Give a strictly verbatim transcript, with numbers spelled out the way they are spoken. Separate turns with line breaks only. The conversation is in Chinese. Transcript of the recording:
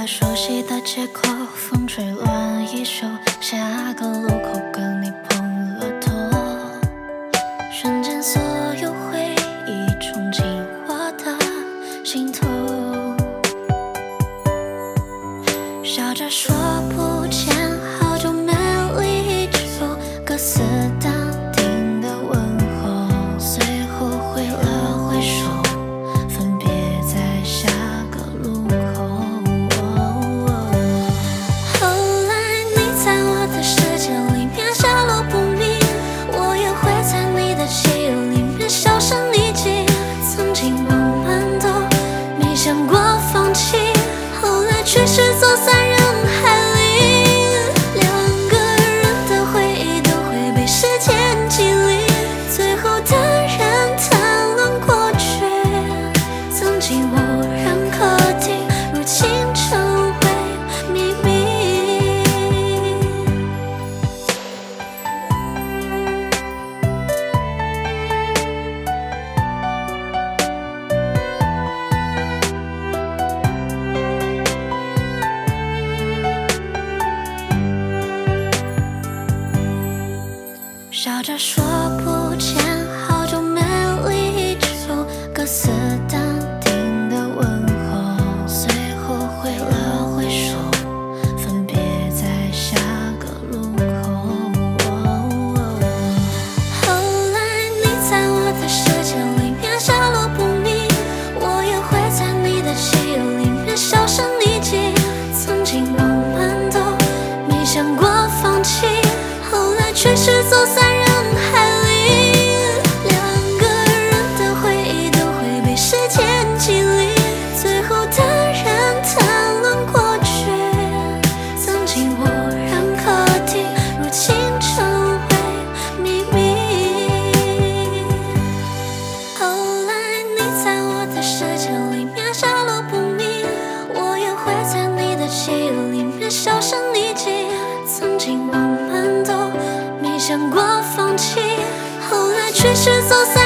熟悉的街口，风吹乱衣袖，下个路口跟你碰了头，瞬间所有回忆冲进我的心头，笑着说不见，好久没离愁，各自淡定的问候，随后挥了挥手，分别在下个路口。后来你在我的世界里面下落不明，我也会在你的记忆里面销声匿迹。曾经我们都没想过放弃，后来却是走散人海里，两个人的回忆都会被时间击离，最后淡然谈论过去。曾经无人可听，如今成为秘密。笑着说不见，好久没离愁，各自淡定的问候，随后挥了挥手，分别在下个路口。后来你在我的世界里面下落不明，我也会在你的记忆里面销声匿迹。曾经我们都没想过放弃，后来却是走散人海里，两个人的回忆都会被时间击离，最后淡然谈论过去。曾经无人可听，如今成为秘密。后来你在我的世界里面下落不明，我也会在你的记忆里面销声匿迹。曾经我们都没想过放弃，后来却是走散。